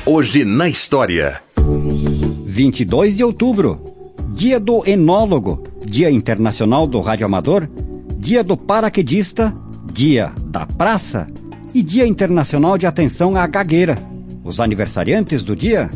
Hoje na história. 22 de outubro, Dia do Enólogo, Dia Internacional do Radioamador, Dia do Paraquedista, Dia da Praça e Dia Internacional de Atenção à Gagueira. Os aniversariantes do dia: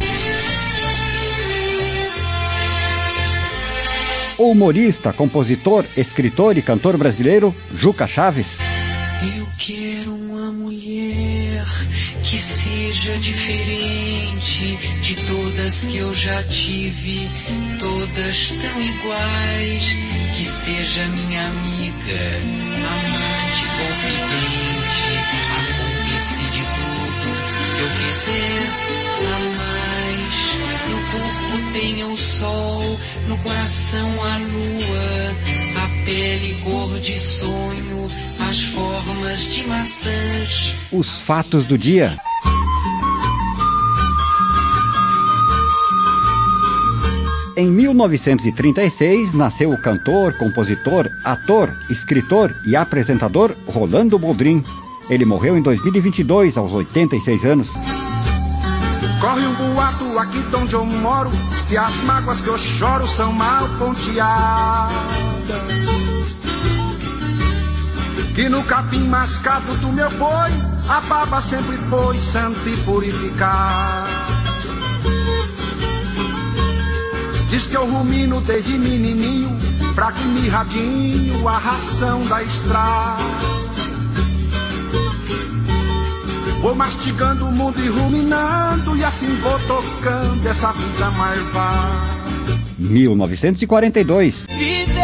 o humorista, compositor, escritor e cantor brasileiro Juca Chaves. Eu quero uma mulher que seja diferente de todas que eu já tive, todas tão iguais, que seja minha amiga, amante, confidente, a cúmplice de tudo que eu fizer a mais. No corpo tenha o sol, no coração a lua, a pele cor de sonho, as formas de maçãs. Os fatos do dia. Em 1936, nasceu o cantor, compositor, ator, escritor e apresentador Rolando Boldrin. Ele morreu em 2022, aos 86 anos. Corre um boato aqui de onde eu moro, que as mágoas que eu choro são mal ponteadas, que no capim mascado do meu boi a baba sempre foi santa e purificada. Diz que eu rumino desde menininho, fraco e mirradinho, a ração da estrada. Vou mastigando o mundo e ruminando, e assim vou tocando essa vida mais vasta. 1942. Viver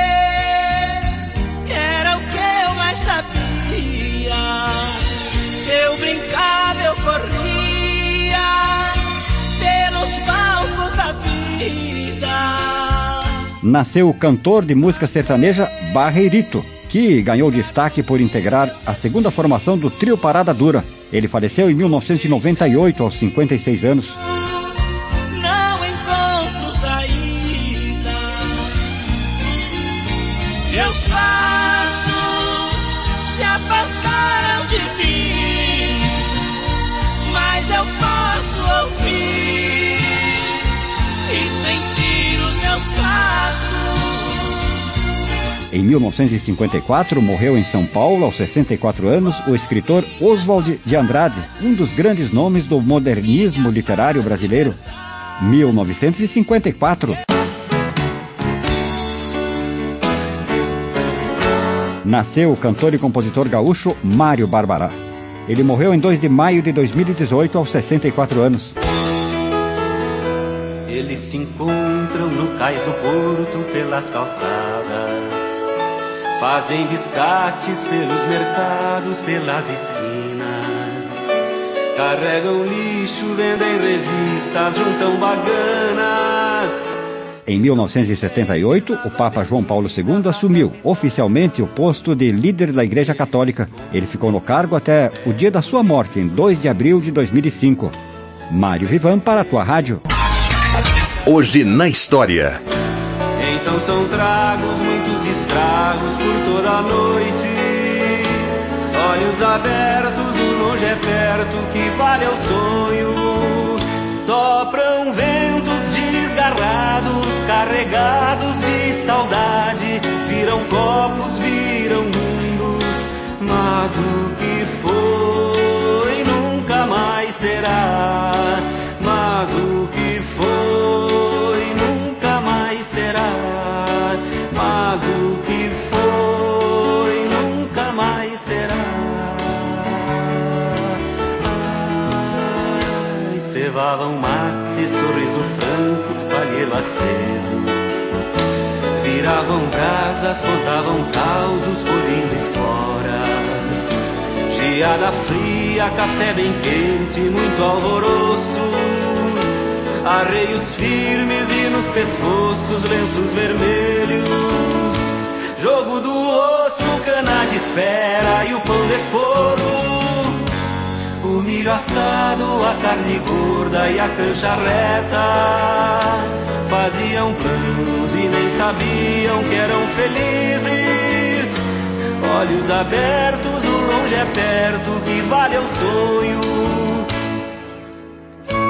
era o que eu mais sabia. Eu brincava, eu corria pelos palcos da vida. Nasceu o cantor de música sertaneja Barreirito, que ganhou destaque por integrar a segunda formação do Trio Parada Dura. Ele faleceu em 1998, aos 56 anos. Não encontro saída, meus passos se afastaram de mim, mas eu posso ouvir e sentir os meus passos. Em 1954, morreu em São Paulo, aos 64 anos, o escritor Oswald de Andrade, um dos grandes nomes do modernismo literário brasileiro. 1954. Nasceu o cantor e compositor gaúcho Mário Barbará. Ele morreu em 2 de maio de 2018, aos 64 anos. Eles se encontram no cais do porto pelas calçadas, fazem biscates pelos mercados, pelas esquinas, carregam lixo, vendem revistas, juntam baganas. Em 1978, o Papa João Paulo II assumiu oficialmente o posto de líder da Igreja Católica. Ele ficou no cargo até o dia da sua morte, em 2 de abril de 2005. Mário Rivan para a tua rádio. Hoje na história. Então são tragos, muitos estragos por toda a noite. Olhos abertos, o longe é perto, que vale ao sonho. Sopram ventos desgarrados, carregados de saudade. Viram copos, viram mundos, mas o que foi nunca mais será. Mas o que foi nunca mais será. Mas o que foi nunca mais será. Ai, cevavam mate, sorriso franco, palheiro aceso. Viravam brasas, contavam causos, polindo esporas. Geada fria, café bem quente, muito alvoroço. Arreios firmes e nos pescoços lenços vermelhos. Jogo do osso, cana de espera e o pão de forno. O milho assado, a carne gorda e a cancha reta. Faziam planos e nem sabiam que eram felizes. Olhos abertos, o longe é perto, que vale ao sonho.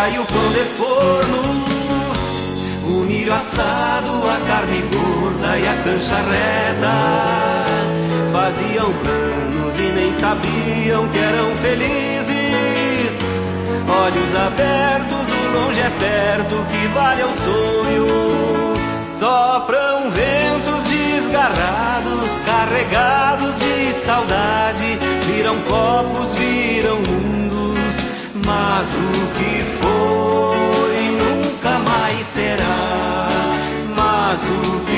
e o pão de forno, o milho assado, a carne gorda e a cancha reta. Faziam planos e nem sabiam que eram felizes. Olhos abertos, o longe é perto, que vale ao sonho. Sopram ventos desgarrados, carregados de saudade. Viram copos, viram mundos, mas o que foi nunca mais será. Mas o que